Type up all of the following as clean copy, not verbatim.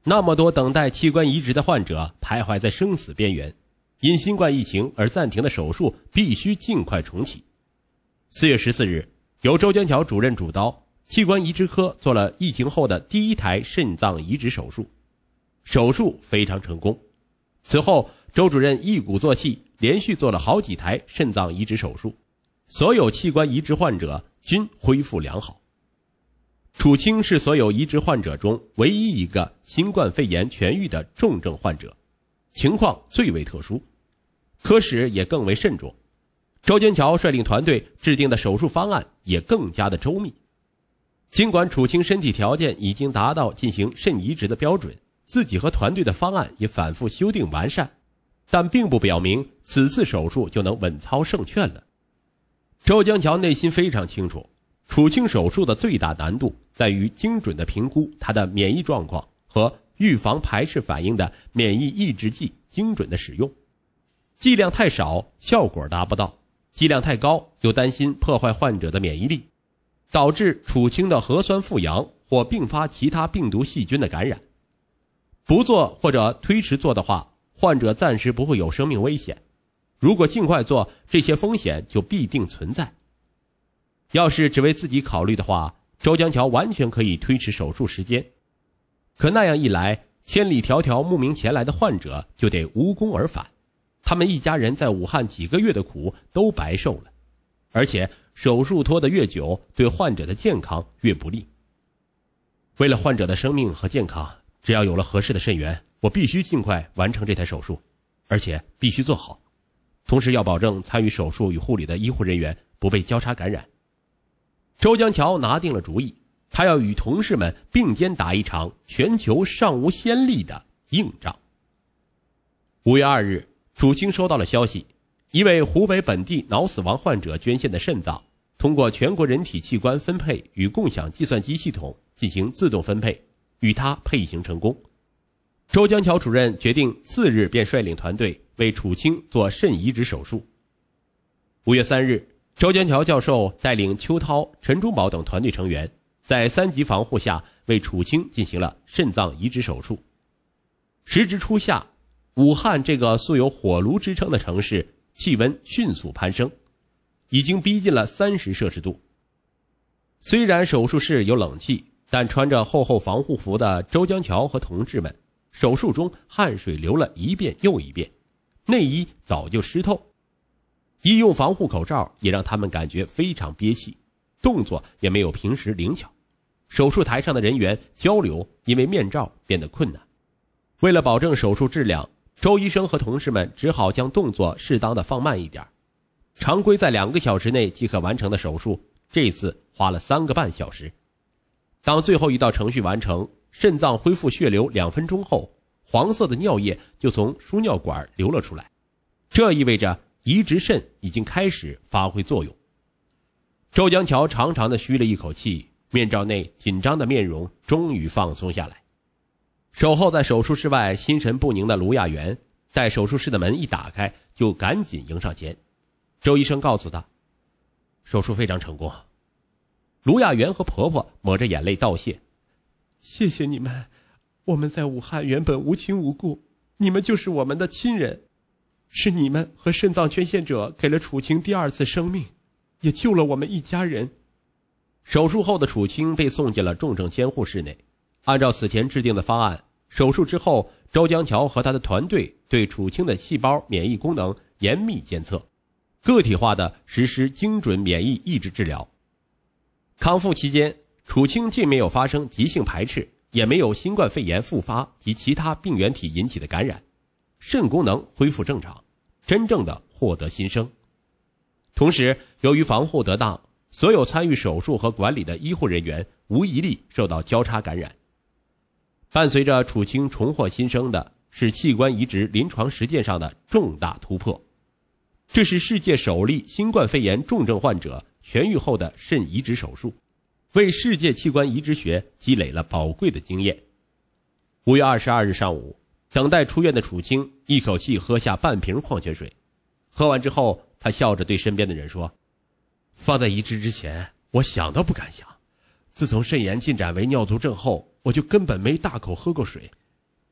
那么多等待器官移植的患者徘徊在生死边缘，因新冠疫情而暂停的手术必须尽快重启。4月14日，由周江桥主任主刀，器官移植科做了疫情后的第一台肾脏移植手术，手术非常成功。此后，周主任一鼓作气，连续做了好几台肾脏移植手术，所有器官移植患者均恢复良好。楚清是所有移植患者中唯一一个新冠肺炎痊愈的重症患者，情况最为特殊，科室也更为慎重。周江桥率领团队制定的手术方案也更加的周密。尽管楚清身体条件已经达到进行肾移植的标准，自己和团队的方案也反复修订完善，但并不表明此次手术就能稳操胜券了。周江桥内心非常清楚，楚清手术的最大难度在于精准地评估他的免疫状况和预防排斥反应的免疫抑制剂精准的使用。剂量太少，效果达不到；剂量太高，又担心破坏患者的免疫力，导致楚清的核酸复阳或并发其他病毒细菌的感染。不做或者推迟做的话，患者暂时不会有生命危险；如果尽快做，这些风险就必定存在。要是只为自己考虑的话，周江桥完全可以推迟手术时间。可那样一来，千里迢迢慕名前来的患者就得无功而返，他们一家人在武汉几个月的苦都白受了，而且手术拖得越久，对患者的健康越不利。为了患者的生命和健康，只要有了合适的肾源，我必须尽快完成这台手术，而且必须做好，同时要保证参与手术与护理的医护人员不被交叉感染。周江桥拿定了主意，他要与同事们并肩打一场全球尚无先例的硬仗。5月2日，楚清收到了消息，一位湖北本地脑死亡患者捐献的肾脏，通过全国人体器官分配与共享计算机系统进行自动分配，与他配型成功。周江桥主任决定次日便率领团队为楚清做肾移植手术。5月3日，周江桥教授带领邱涛、陈忠宝等团队成员，在3级防护下为楚清进行了肾脏移植手术。时值初夏，武汉这个素有火炉之称的城市，气温迅速攀升，已经逼近了30摄氏度。虽然手术室有冷气，但穿着厚厚防护服的周江桥和同志们，手术中汗水流了一遍又一遍，内衣早就湿透。医用防护口罩也让他们感觉非常憋气，动作也没有平时灵巧。手术台上的人员交流因为面罩变得困难。为了保证手术质量，周医生和同事们只好将动作适当的放慢一点。常规在2个小时内即可完成的手术，这次花了3个半小时。当最后一道程序完成，肾脏恢复血流2分钟后，黄色的尿液就从输尿管流了出来，这意味着移植肾已经开始发挥作用。周江桥长长的吁了一口气，面罩内紧张的面容终于放松下来。守候在手术室外心神不宁的卢亚元，待手术室的门一打开，就赶紧迎上前。周医生告诉他，手术非常成功。卢亚元和婆婆抹着眼泪道谢， 谢谢你们，我们在武汉原本无亲无故，你们就是我们的亲人。是你们和肾脏捐献者给了楚清第2次生命，也救了我们一家人。 手术后的楚清被送进了重症监护室内，按照此前制定的方案，手术之后，周江桥和他的团队对楚清的细胞免疫功能严密监测，个体化的实施精准免疫抑制治疗。康复期间，楚清既没有发生急性排斥，也没有新冠肺炎复发及其他病原体引起的感染，肾功能恢复正常，真正的获得新生。同时，由于防护得当，所有参与手术和管理的医护人员无一例受到交叉感染。伴随着楚清重获新生的是器官移植临床实践上的重大突破，这是世界首例新冠肺炎重症患者痊愈后的肾移植手术，为世界器官移植学积累了宝贵的经验。5月22日上午，等待出院的楚清一口气喝下半瓶矿泉水，喝完之后，他笑着对身边的人说，放在移植之前，我想都不敢想，自从肾炎进展为尿毒症后，我就根本没大口喝过水，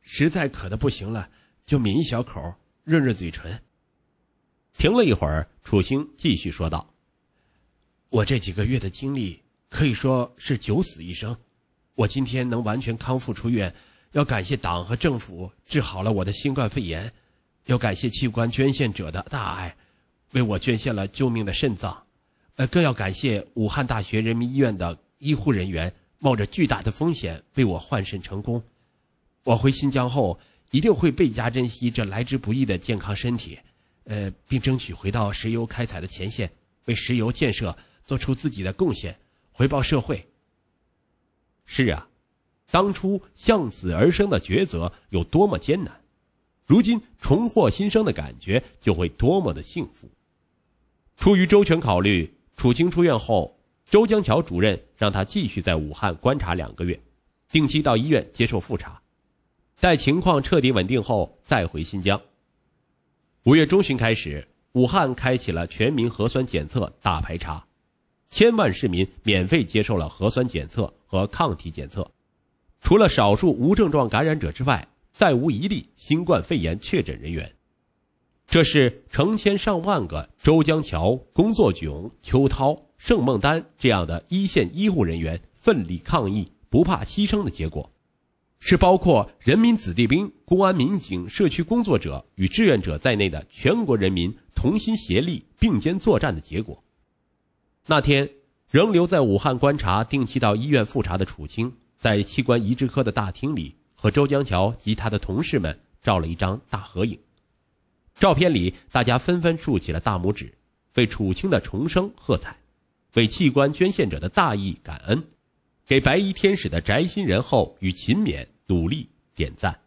实在渴得不行了，就抿一小口，润润嘴唇。 停了一会儿，楚清继续说道： 我这几个月的经历可以说是九死一生，我今天能完全康复出院，要感谢党和政府治好了我的新冠肺炎，要感谢器官捐献者的大爱，为我捐献了救命的肾脏，更要感谢武汉大学人民医院的医护人员冒着巨大的风险为我换肾成功。我回新疆后一定会倍加珍惜这来之不易的健康身体，并争取回到石油开采的前线，为石油建设做出自己的贡献，回报社会。 是啊，当初向死而生的抉择有多么艰难，如今重获新生的感觉就会多么的幸福。出于周全考虑，楚清出院后，周江桥主任让他继续在武汉观察2个月，定期到医院接受复查，待情况彻底稳定后再回新疆。5月中旬开始，武汉开启了全民核酸检测大排查，千万市民免费接受了核酸检测和抗体检测，除了少数无症状感染者之外，再无一例新冠肺炎确诊人员。这是成千上万个周江桥、龚作囧、邱涛、盛梦丹这样的一线医护人员奋力抗疫、不怕牺牲的结果，是包括人民子弟兵、公安民警、社区工作者与志愿者在内的全国人民同心协力并肩作战的结果。那天，仍留在武汉观察、定期到医院复查的楚清，在器官移植科的大厅里和周江桥及他的同事们照了一张大合影。照片里，大家纷纷竖起了大拇指，为楚清的重生喝彩，为器官捐献者的大义感恩，给白衣天使的翟新仁厚与勤勉努力点赞。